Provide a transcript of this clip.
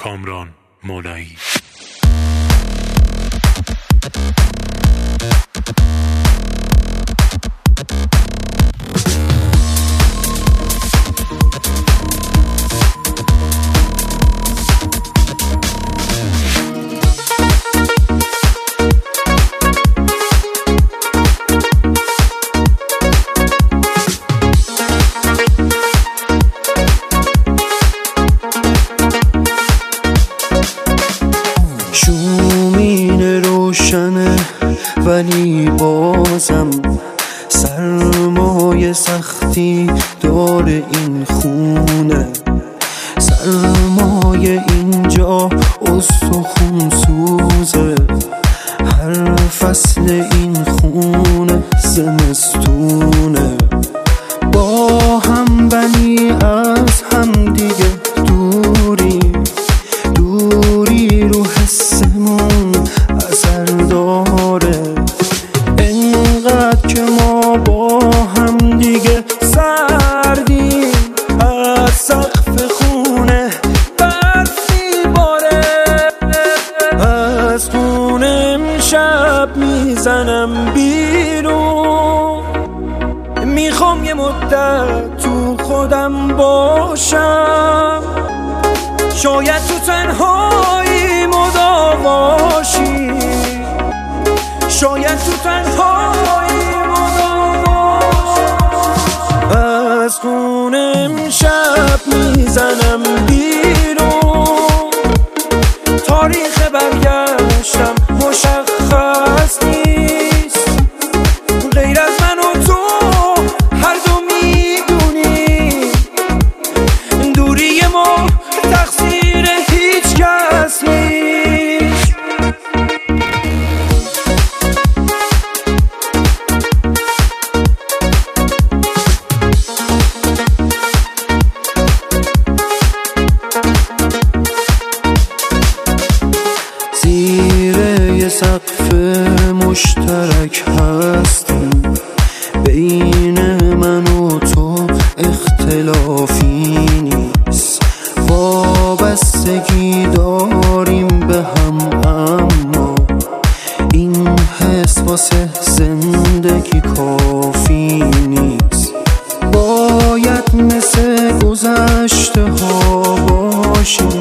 کامران مولایی. شومینه روشنه ولی بازم سرمایه سختی داره این خونه. سرمایه اینجا استخون سوزه، هر فصل این خونه زمستونه. با هم ولی از هم دیگه دوری رو حسمون اثر داره. انقدر که ما با هم دیگه سردیم، از سقف خونه برف میباره. از خونه امشب میزنم بیرون، میخوام یه مدت تو خودم باشم. شاید تو تنهایی مداواشی، شاید تو تنهایی مداواشی. از خونه امشب میزنم بیرون، تاریخ برگشتم مشخص نیست. غیر از من و تو هر دو میدونی دوری ما تقصیر هیچ کس نیست. زیر یه سقف مشترک هستیم، بین من و تو اختلافی نیست. وابستگی داریم به هم، اما این حس واسه زندگی کافی نیست. باید مثل گذشته ها باشیم،